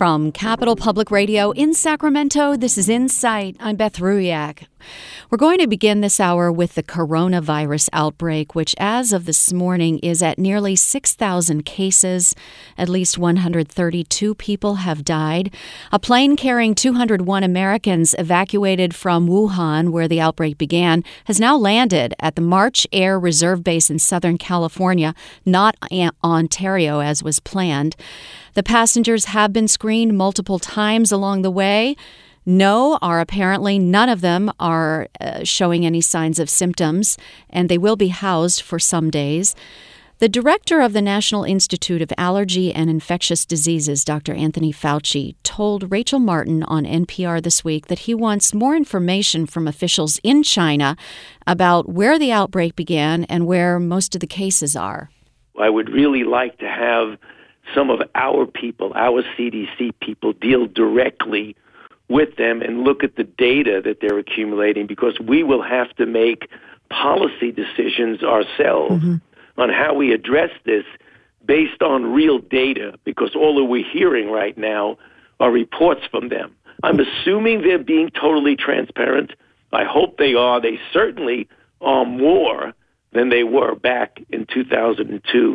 From Capital Public Radio in Sacramento, this is Insight. I'm Beth Ruyak. We're going to begin this hour with the coronavirus outbreak, which as of this morning is at nearly 6,000 cases. At least 132 people have died. A plane carrying 201 Americans evacuated from Wuhan, where the outbreak began, has now landed at the March Air Reserve Base in Southern California, not Ontario as was planned. The passengers have been screened multiple times along the way. Apparently none of them are showing any signs of symptoms, and they will be housed for some days. The director of the National Institute of Allergy and Infectious Diseases, Dr. Anthony Fauci, told Rachel Martin on NPR this week that he wants more information from officials in China about where the outbreak began and where most of the cases are. I would really like to have some of our people, our CDC people, deal directly with them and look at the data that they're accumulating, because we will have to make policy decisions ourselves on how we address this based on real data, because all that we're hearing right now are reports from them. I'm assuming they're being totally transparent. I hope they are. They certainly are more than they were back in 2002,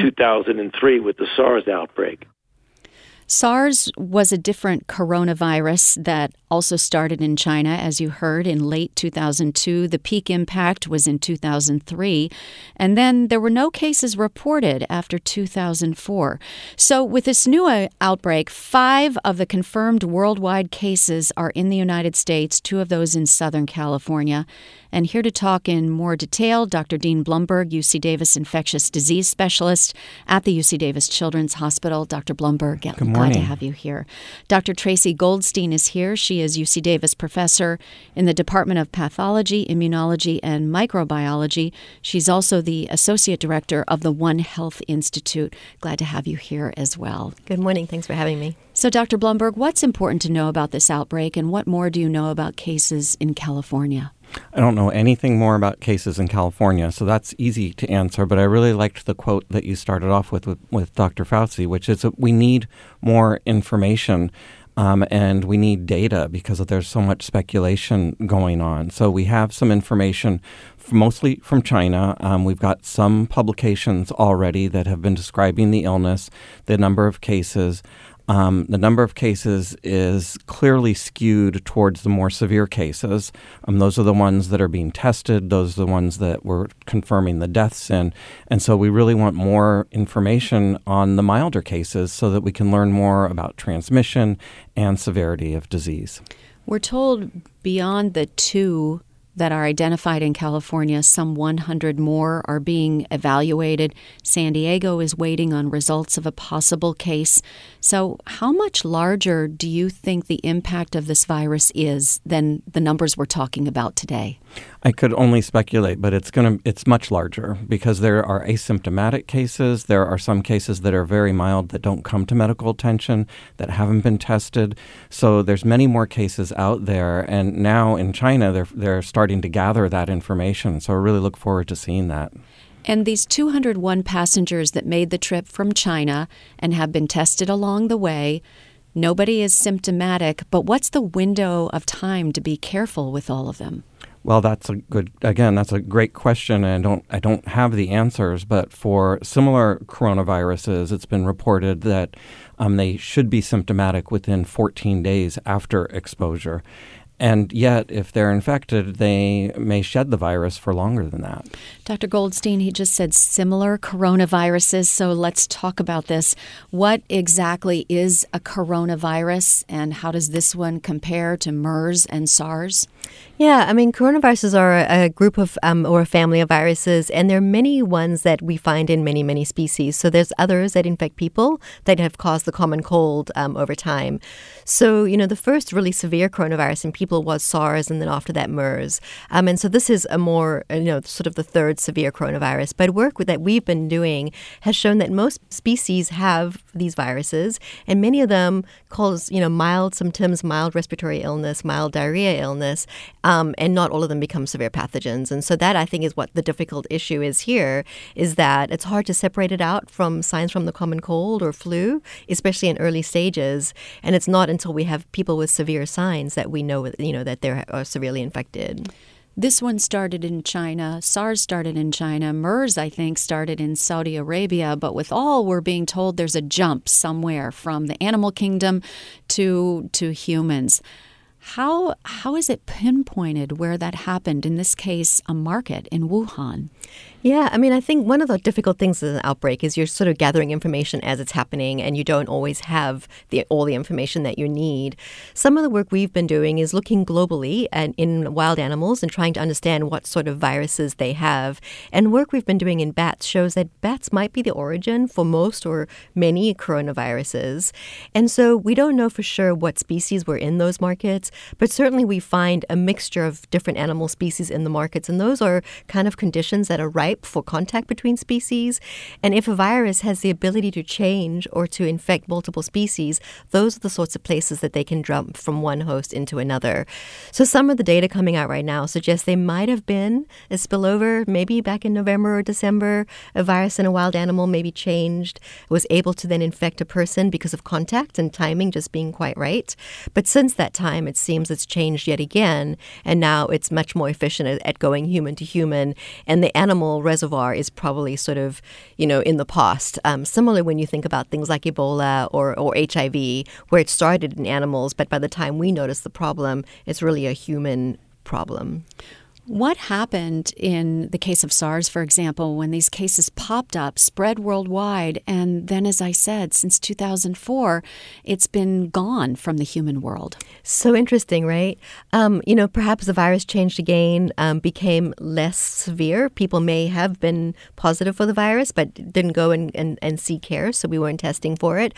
2003 with the SARS outbreak. SARS was a different coronavirus that also started in China, as you heard, in late 2002. The peak impact was in 2003. And then there were no cases reported after 2004. So with this new outbreak, 5 of the confirmed worldwide cases are in the United States, 2 of those in Southern California. And here to talk in more detail, Dr. Dean Blumberg, UC Davis infectious disease specialist at the UC Davis Children's Hospital. Dr. Blumberg, Good morning. Glad to have you here. Dr. Tracy Goldstein is here. She is UC Davis professor in the Department of Pathology, Immunology, and Microbiology. She's also the associate director of the One Health Institute. Glad to have you here as well. Good morning. Thanks for having me. So, Dr. Blumberg, what's important to know about this outbreak, and what more do you know about cases in California? I don't know anything more about cases in California, so that's easy to answer. But I really liked the quote that you started off with Dr. Fauci, which is that we need more information and we need data because there's so much speculation going on. So we have some information mostly from China. We've got some publications already that have been describing the illness, the number of cases. The number of cases is clearly skewed towards the more severe cases. Those are the ones that are being tested. Those are the ones that we're confirming the deaths in. And so we really want more information on the milder cases so that we can learn more about transmission and severity of disease. We're told beyond the 2 that are identified in California, some 100 more are being evaluated. San Diego is waiting on results of a possible case. So how much larger do you think the impact of this virus is than the numbers we're talking about today? I could only speculate, but it's much larger because there are asymptomatic cases. There are some cases that are very mild that don't come to medical attention, that haven't been tested. So there's many more cases out there. And now in China, they're starting to gather that information. So I really look forward to seeing that. And these 201 passengers that made the trip from China and have been tested along the way, nobody is symptomatic. But what's the window of time to be careful with all of them? Well, that's a great question, and I don't have the answers. But for similar coronaviruses, it's been reported that they should be symptomatic within 14 days after exposure. And yet, if they're infected, they may shed the virus for longer than that. Dr. Goldstein, he just said similar coronaviruses, so let's talk about this. What exactly is a coronavirus, and how does this one compare to MERS and SARS? Yeah, I mean, coronaviruses are a group of or a family of viruses, and there are many ones that we find in many, many species. So there's others that infect people that have caused the common cold over time. So, the first really severe coronavirus in people people was SARS, and then after that MERS. And so this is a more, sort of the third severe coronavirus. But work that we've been doing has shown that most species have these viruses, and many of them cause, mild symptoms, mild respiratory illness, mild diarrhea illness, and not all of them become severe pathogens. And so that, I think, is what the difficult issue is here, is that it's hard to separate it out from signs from the common cold or flu, especially in early stages. And it's not until we have people with severe signs that we know, that they are severely infected. This one started in China. SARS started in China. MERS, I think, started in Saudi Arabia. But with all, we're being told there's a jump somewhere from the animal kingdom to humans. How is it pinpointed where that happened? In this case, a market in Wuhan. Yeah, I think one of the difficult things with an outbreak is you're sort of gathering information as it's happening, and you don't always have all the information that you need. Some of the work we've been doing is looking globally in wild animals and trying to understand what sort of viruses they have. And work we've been doing in bats shows that bats might be the origin for most or many coronaviruses. And so we don't know for sure what species were in those markets, but certainly we find a mixture of different animal species in the markets, and those are kind of conditions that are ripe for contact between species. And if a virus has the ability to change or to infect multiple species, those are the sorts of places that they can jump from one host into another. So some of the data coming out right now suggests they might have been a spillover, maybe back in November or December. A virus in a wild animal maybe changed, was able to then infect a person because of contact and timing just being quite right. But since that time, it seems it's changed yet again, and now it's much more efficient at going human to human, and the animal reservoir is probably sort of, in the past. Similarly, when you think about things like Ebola or HIV, where it started in animals, but by the time we notice the problem, it's really a human problem. What happened in the case of SARS, for example, when these cases popped up, spread worldwide, and then, as I said, since 2004, it's been gone from the human world? So interesting, right? Perhaps the virus changed again, became less severe. People may have been positive for the virus, but didn't go and seek care, so we weren't testing for it.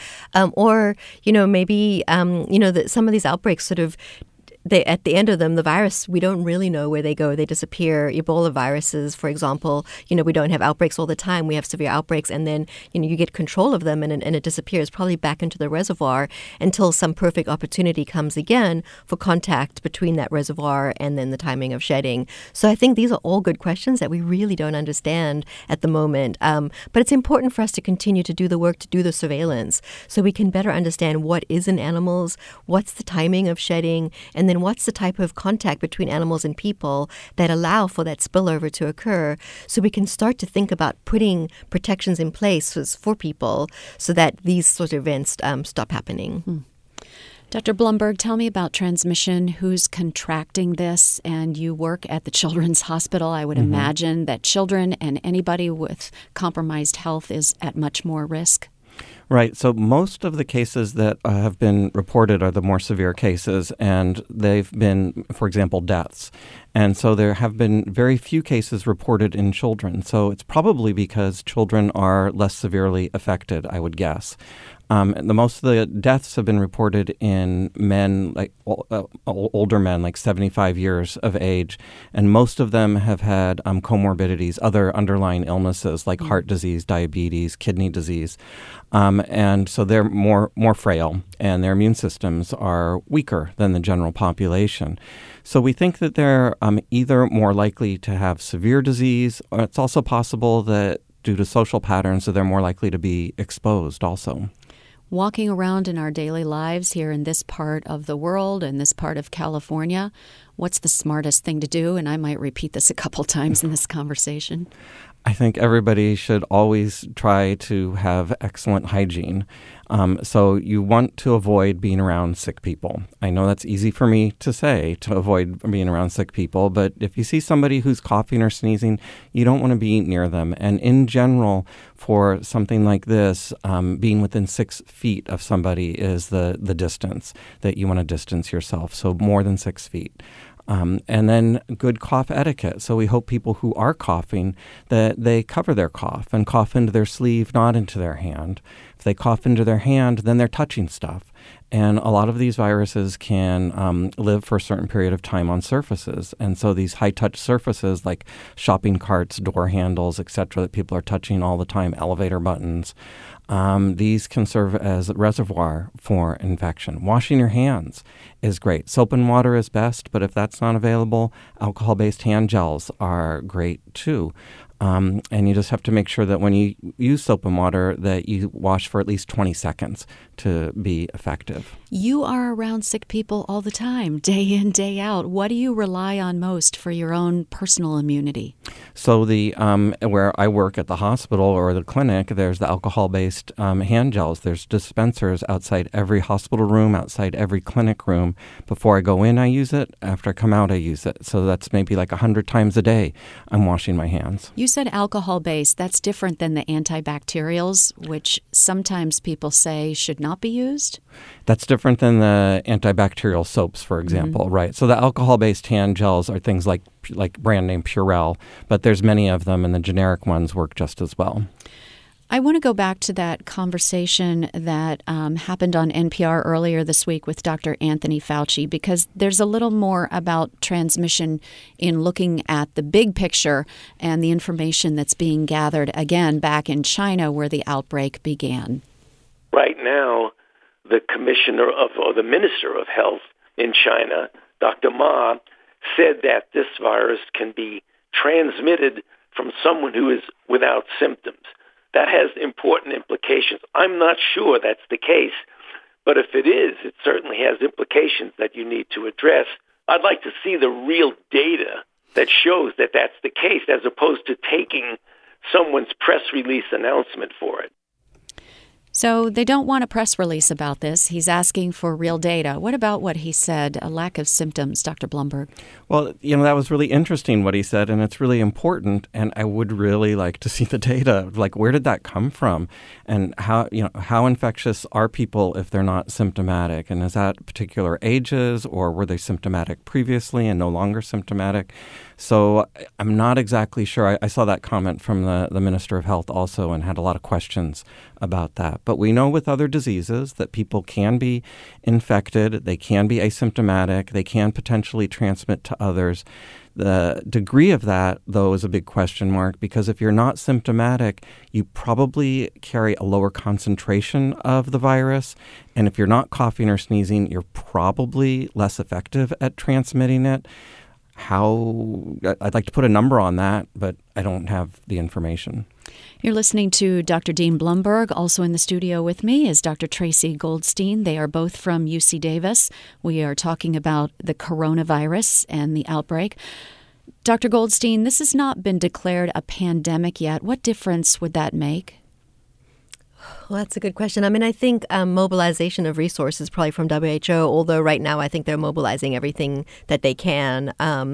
Maybe some of these outbreaks sort of, at the end of them, the virus, we don't really know where they go. They disappear. Ebola viruses, for example, we don't have outbreaks all the time. We have severe outbreaks, and then, you get control of them, and it disappears probably back into the reservoir until some perfect opportunity comes again for contact between that reservoir and then the timing of shedding. So I think these are all good questions that we really don't understand at the moment. But it's important for us to continue to do the work, to do the surveillance, so we can better understand what is in animals, what's the timing of shedding, and then what's the type of contact between animals and people that allow for that spillover to occur, so we can start to think about putting protections in place for people so that these sort of events stop happening. Dr. Blumberg, tell me about transmission. Who's contracting this? And you work at the Children's Hospital. I would imagine that children and anybody with compromised health is at much more risk. Right. So most of the cases that have been reported are the more severe cases, and they've been, for example, deaths. And so there have been very few cases reported in children. So it's probably because children are less severely affected, I would guess. The most of the deaths have been reported in men, like older men, like 75 years of age, and most of them have had comorbidities, other underlying illnesses like heart disease, diabetes, kidney disease, and so they're more frail, and their immune systems are weaker than the general population. So we think that they're either more likely to have severe disease, or it's also possible that due to social patterns, that they're more likely to be exposed also. Walking around in our daily lives here in this part of the world and this part of California, what's the smartest thing to do? And I might repeat this a couple times in this conversation. I think everybody should always try to have excellent hygiene. So you want to avoid being around sick people. I know that's easy for me to say, to avoid being around sick people, but if you see somebody who's coughing or sneezing, you don't want to be near them. And in general, for something like this, being within 6 feet of somebody is the distance that you want to distance yourself, so more than 6 feet. And then good cough etiquette. So we hope people who are coughing that they cover their cough and cough into their sleeve, not into their hand. If they cough into their hand, then they're touching stuff. And a lot of these viruses can live for a certain period of time on surfaces. And so these high-touch surfaces like shopping carts, door handles, etc., that people are touching all the time, elevator buttons, these can serve as a reservoir for infection. Washing your hands is great. Soap and water is best, but if that's not available, alcohol-based hand gels are great too. And you just have to make sure that when you use soap and water that you wash for at least 20 seconds to be effective. You are around sick people all the time, day in, day out. What do you rely on most for your own personal immunity? So where I work at the hospital or the clinic, there's the alcohol-based hand gels. There's dispensers outside every hospital room, outside every clinic room. Before I go in, I use it. After I come out, I use it. So that's maybe like 100 times a day I'm washing my hands. You said alcohol-based. That's different than the antibacterials, which sometimes people say should not be used? That's different than the antibacterial soaps, for example, right? So the alcohol-based hand gels are things like brand name Purell, but there's many of them, and the generic ones work just as well. I want to go back to that conversation that happened on NPR earlier this week with Dr. Anthony Fauci, because there's a little more about transmission in looking at the big picture and the information that's being gathered, again, back in China where the outbreak began. Right now, the the Minister of Health in China, Dr. Ma, said that this virus can be transmitted from someone who is without symptoms. That has important implications. I'm not sure that's the case, but if it is, it certainly has implications that you need to address. I'd like to see the real data that shows that that's the case, as opposed to taking someone's press release announcement for it. So they don't want a press release about this. He's asking for real data. What about what he said, a lack of symptoms, Dr. Blumberg? Well, that was really interesting what he said, and it's really important, and I would really like to see the data. Like, where did that come from? And how infectious are people if they're not symptomatic? And is that particular ages, or were they symptomatic previously and no longer symptomatic? So I'm not exactly sure. I saw that comment from the Minister of Health also and had a lot of questions about that. But we know with other diseases that people can be infected, they can be asymptomatic, they can potentially transmit to others. The degree of that, though, is a big question mark, because if you're not symptomatic, you probably carry a lower concentration of the virus. And if you're not coughing or sneezing, you're probably less effective at transmitting it. I'd like to put a number on that, but I don't have the information. You're listening to Dr. Dean Blumberg. Also in the studio with me is Dr. Tracy Goldstein. They are both from UC Davis. We are talking about the coronavirus and the outbreak. Dr. Goldstein, this has not been declared a pandemic yet. What difference would that make? Well, that's a good question. I mean, I think mobilization of resources probably from WHO, although right now I think they're mobilizing everything that they can.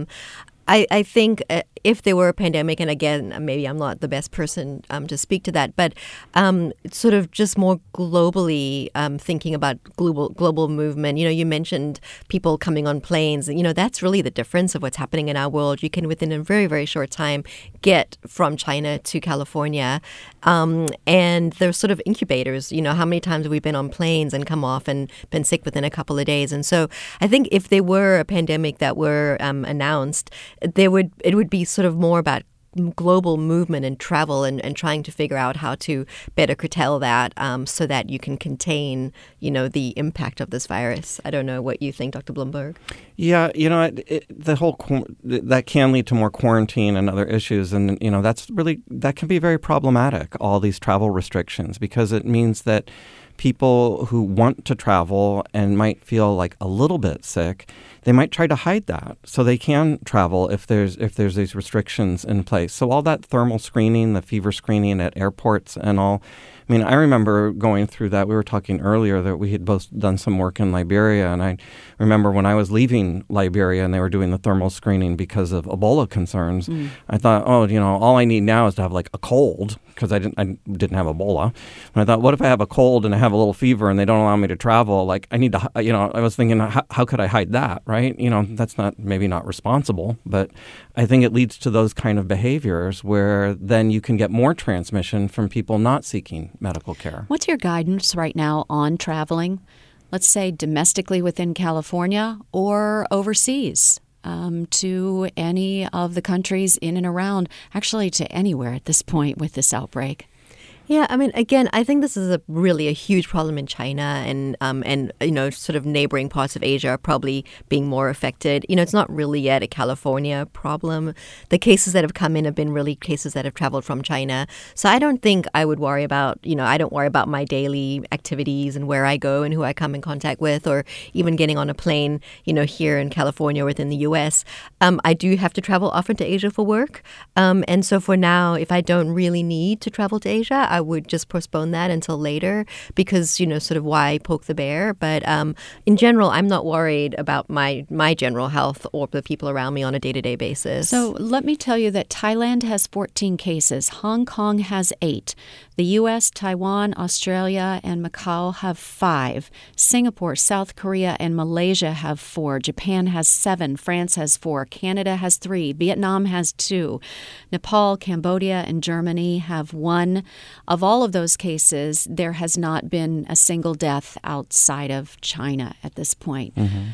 I think if there were a pandemic, and again, maybe I'm not the best person to speak to that, but sort of just more globally thinking about global movement. You mentioned people coming on planes. That's really the difference of what's happening in our world. You can, within a very, very short time, get from China to California. And they're sort of incubators. How many times have we been on planes and come off and been sick within a couple of days? And so I think if there were a pandemic that were announced, it would be sort of more about global movement and travel and trying to figure out how to better curtail that so that you can contain, the impact of this virus. I don't know what you think, Dr. Blumberg. Yeah, that can lead to more quarantine and other issues. And, that can be very problematic, all these travel restrictions, because it means that people who want to travel and might feel like a little bit sick, they might try to hide that so they can travel if there's these restrictions in place. So all that thermal screening, the fever screening at airports and all, I remember going through that. We were talking earlier that we had both done some work in Liberia, and I remember when I was leaving Liberia and they were doing the thermal screening because of Ebola concerns, I thought, all I need now is to have like a cold, because I didn't have Ebola. And I thought, what if I have a cold and I have a little fever and they don't allow me to travel? Like, I need to, I was thinking, how could I hide that, right? That's maybe not responsible, but I think it leads to those kind of behaviors where then you can get more transmission from people not seeking medical care. What's your guidance right now on traveling, let's say domestically within California or overseas? To any of the countries in and around, actually to anywhere at this point with this outbreak? Yeah, I mean, again, I think this is really a huge problem in China, and sort of neighboring parts of Asia are probably being more affected. It's not really yet a California problem. The cases that have come in have been really cases that have traveled from China. So I don't think I would worry about, I don't worry about my daily activities and where I go and who I come in contact with, or even getting on a plane, here in California or within the U.S. I do have to travel often to Asia for work. And so for now, if I don't really need to travel to Asia, I would just postpone that until later because, sort of why poke the bear. But in general, I'm not worried about my general health or the people around me on a day-to-day basis. So let me tell you that Thailand has 14 cases. Hong Kong has 8. The U.S., Taiwan, Australia, and Macau have 5. Singapore, South Korea, and Malaysia have 4. Japan has 7. France has 4. Canada has 3. Vietnam has 2. Nepal, Cambodia, and Germany have 1. Of all of those cases, there has not been a single death outside of China at this point. Mm-hmm.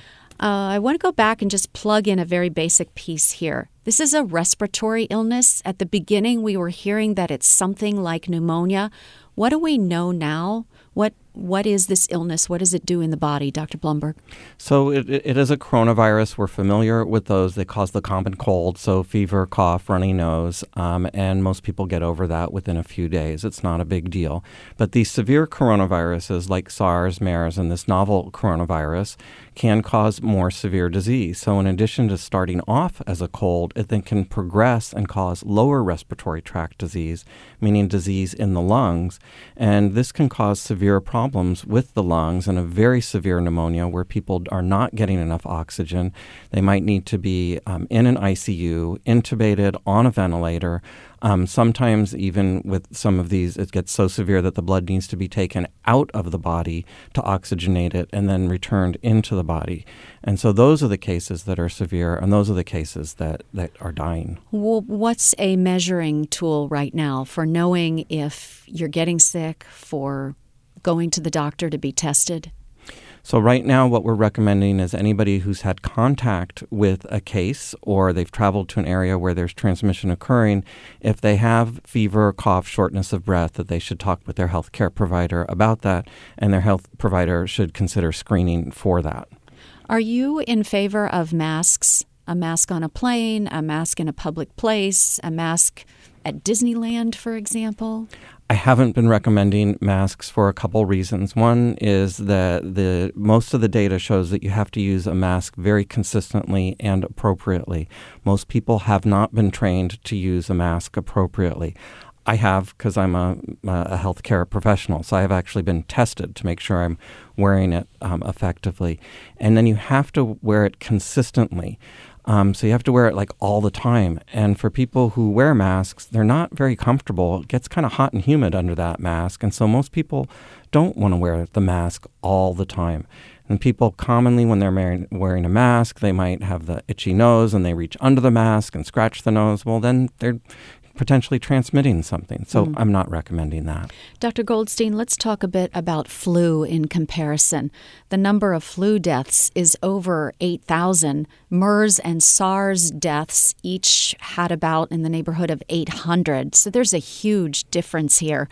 I want to go back and just plug in a very basic piece here. This is a respiratory illness. At the beginning, we were hearing that it's something like pneumonia. What do we know now? What is this illness? What does it do in the body, Dr. Blumberg? So it is a coronavirus. We're familiar with those. They cause the common cold, so fever, cough, runny nose, and most people get over that within a few days. It's not a big deal. But these severe coronaviruses like SARS, MERS, and this novel coronavirus can cause more severe disease. So in addition to starting off as a cold, it then can progress and cause lower respiratory tract disease, meaning disease in the lungs. And this can cause severe problems with the lungs and a very severe pneumonia where people are not getting enough oxygen. They might need to be in an ICU, intubated, on a ventilator. Sometimes even with some of these, it gets so severe that the blood needs to be taken out of the body to oxygenate it and then returned into the body. And so those are the cases that are severe, and those are the cases that are dying. Well, what's a measuring tool right now for knowing if you're getting sick, for going to the doctor to be tested? So right now what we're recommending is anybody who's had contact with a case or they've traveled to an area where there's transmission occurring, if they have fever, cough, shortness of breath, that they should talk with their healthcare provider about that, and their health provider should consider screening for that. Are you in favor of masks? A mask on a plane, a mask in a public place, a mask at Disneyland, for example? I haven't been recommending masks for a couple reasons. One is that most of the data shows that you have to use a mask very consistently and appropriately. Most people have not been trained to use a mask appropriately. I have, because I'm a healthcare professional, so I have actually been tested to make sure I'm wearing it effectively. And then you have to wear it consistently. So you have to wear it like all the time. And for people who wear masks, they're not very comfortable. It gets kind of hot and humid under that mask. And so most people don't want to wear the mask all the time. And people commonly, when they're wearing a mask, they might have the itchy nose and they reach under the mask and scratch the nose. Well, then they're potentially transmitting something. So I'm not recommending that. Dr. Goldstein, let's talk a bit about flu in comparison. The number of flu deaths is over 8,000. MERS and SARS deaths each had about in the neighborhood of 800. So there's a huge difference here.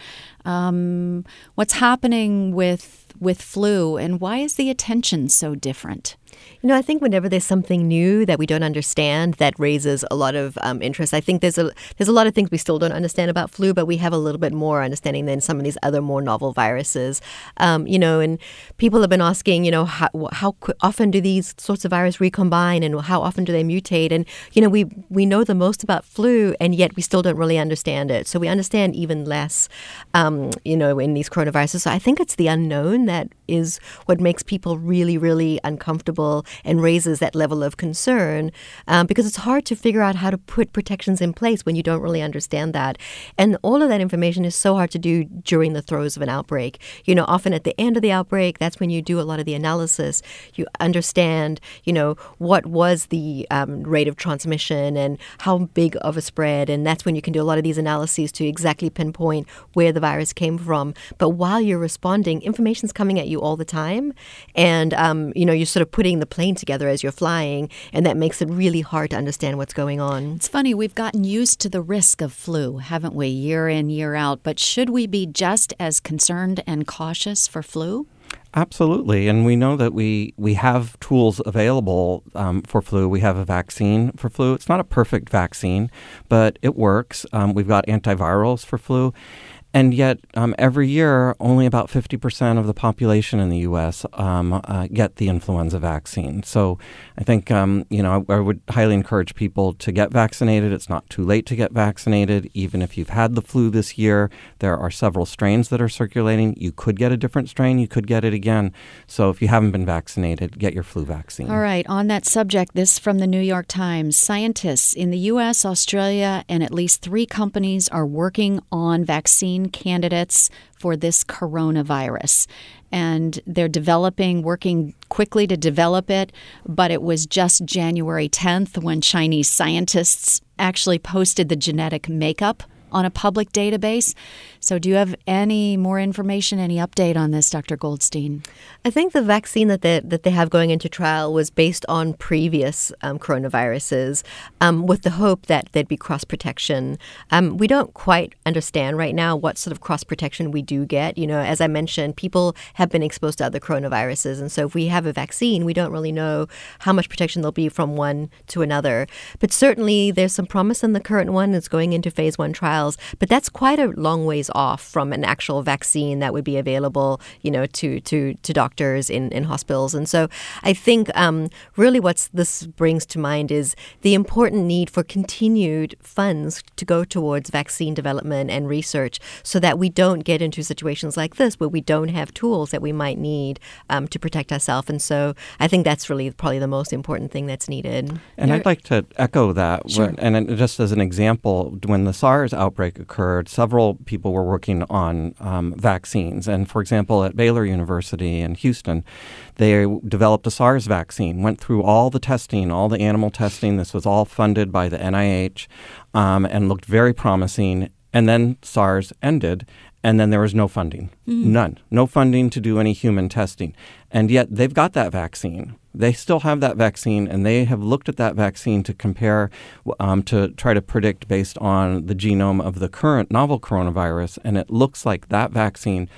What's happening with flu, and why is the attention so different? I think whenever there's something new that we don't understand, that raises a lot of interest. I think there's a lot of things we still don't understand about flu, but we have a little bit more understanding than some of these other more novel viruses. And people have been asking, how often do these sorts of viruses recombine, and how often do they mutate? And we know the most about flu, and yet we still don't really understand it. So we understand even less, in these coronaviruses. So I think it's the unknown that is what makes people really, really uncomfortable understandable and raises that level of concern because it's hard to figure out how to put protections in place when you don't really understand that. And all of that information is so hard to do during the throes of an outbreak. Often at the end of the outbreak, that's when you do a lot of the analysis. You understand, what was the rate of transmission and how big of a spread. And that's when you can do a lot of these analyses to exactly pinpoint where the virus came from. But while you're responding, information's coming at you all the time. And, you're sort of putting the plane together as you're flying. And that makes it really hard to understand what's going on. It's funny, we've gotten used to the risk of flu, haven't we, year in, year out. But should we be just as concerned and cautious for flu? Absolutely. And we know that we have tools available for flu. We have a vaccine for flu. It's not a perfect vaccine, but it works. We've got antivirals for flu. And yet, every year, only about 50% of the population in the U.S. Get the influenza vaccine. So I think, I would highly encourage people to get vaccinated. It's not too late to get vaccinated. Even if you've had the flu this year, there are several strains that are circulating. You could get a different strain. You could get it again. So if you haven't been vaccinated, get your flu vaccine. All right. On that subject, this from the New York Times. Scientists in the U.S., Australia, and at least 3 companies are working on vaccine candidates for this coronavirus. And they're working quickly to develop it. But it was just January 10th when Chinese scientists actually posted the genetic makeup on a public database. So do you have any more information, any update on this, Dr. Goldstein? I think the vaccine that they have going into trial was based on previous coronaviruses with the hope that there'd be cross-protection. We don't quite understand right now what sort of cross-protection we do get. As I mentioned, people have been exposed to other coronaviruses. And so if we have a vaccine, we don't really know how much protection there'll be from one to another. But certainly there's some promise in the current one. It's going into phase 1 trials. But that's quite a long ways off from an actual vaccine that would be available, to doctors in hospitals. And so I think really what this brings to mind is the important need for continued funds to go towards vaccine development and research so that we don't get into situations like this where we don't have tools that we might need to protect ourselves. And so I think that's really probably the most important thing that's needed. And I'd like to echo that. Sure. And just as an example, when the SARS outbreak occurred, several people were working on vaccines. And for example, at Baylor University in Houston, they developed a SARS vaccine, went through all the testing, all the animal testing. This was all funded by the NIH and looked very promising. And then SARS ended, and then there was no funding, none, no funding to do any human testing. And yet they've got that vaccine. They still have that vaccine, and they have looked at that vaccine to compare, to try to predict based on the genome of the current novel coronavirus. And it looks like that vaccine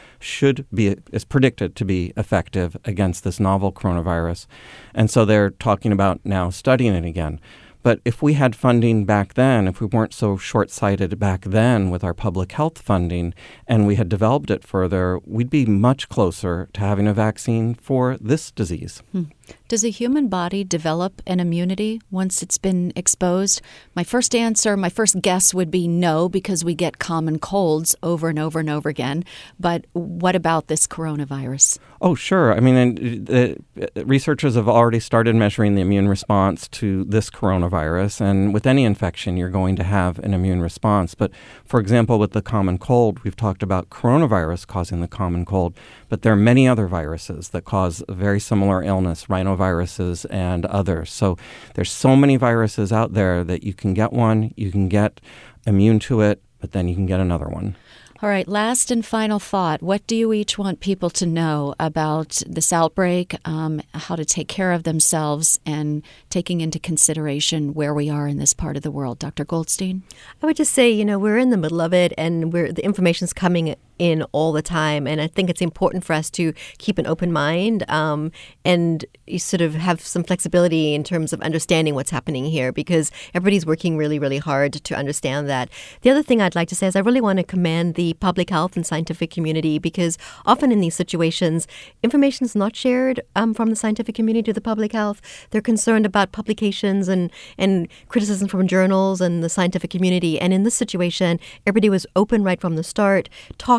is predicted to be effective against this novel coronavirus. And so they're talking about now studying it again. But if we had funding back then, if we weren't so short-sighted back then with our public health funding and we had developed it further, we'd be much closer to having a vaccine for this disease. Does a human body develop an immunity once it's been exposed? My first guess would be no, because we get common colds over and over and over again. But what about this coronavirus? Oh, sure. I mean, researchers have already started measuring the immune response to this coronavirus. And with any infection, you're going to have an immune response. But for example, with the common cold, we've talked about coronavirus causing the common cold. But there are many other viruses that cause a very similar illness, rhinoviruses and others. So there's so many viruses out there that you can get one, you can get immune to it, but then you can get another one. All right, last and final thought. What do you each want people to know about this outbreak, how to take care of themselves, and taking into consideration where we are in this part of the world? Dr. Goldstein? I would just say, we're in the middle of it, and the information's coming in all the time. And I think it's important for us to keep an open mind and sort of have some flexibility in terms of understanding what's happening here, because everybody's working really, really hard to understand that. The other thing I'd like to say is I really want to commend the public health and scientific community, because often in these situations, information is not shared from the scientific community to the public health. They're concerned about publications and criticism from journals and the scientific community. And in this situation, everybody was open right from the start, talking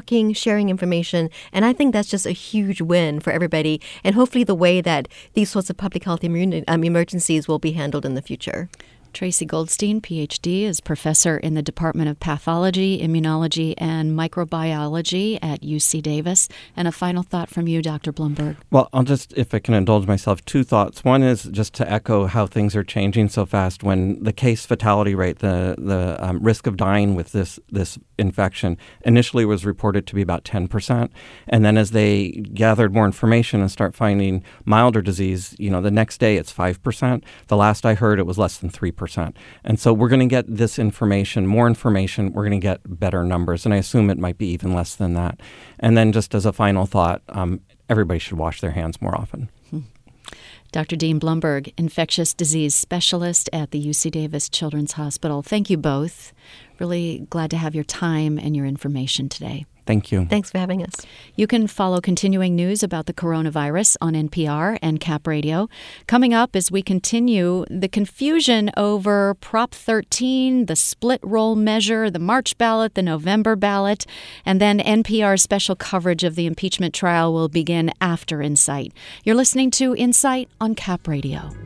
talking, sharing information, and I think that's just a huge win for everybody, and hopefully the way that these sorts of public health emergencies will be handled in the future. Tracy Goldstein, Ph.D., is professor in the Department of Pathology, Immunology, and Microbiology at UC Davis. And a final thought from you, Dr. Blumberg. Well, I'll just, if I can indulge myself, two thoughts. One is just to echo how things are changing so fast. When the case fatality rate, the risk of dying with this infection initially was reported to be about 10%. And then as they gathered more information and start finding milder disease, the next day it's 5%. The last I heard, it was less than 3%. And so we're going to get this information, more information, we're going to get better numbers. And I assume it might be even less than that. And then just as a final thought, everybody should wash their hands more often. Dr. Dean Blumberg, infectious disease specialist at the UC Davis Children's Hospital. Thank you both. Really glad to have your time and your information today. Thank you. Thanks for having us. You can follow continuing news about the coronavirus on NPR and Cap Radio. Coming up as we continue the confusion over Prop 13, the split roll measure, the March ballot, the November ballot, and then NPR's special coverage of the impeachment trial will begin after Insight. You're listening to Insight on Cap Radio.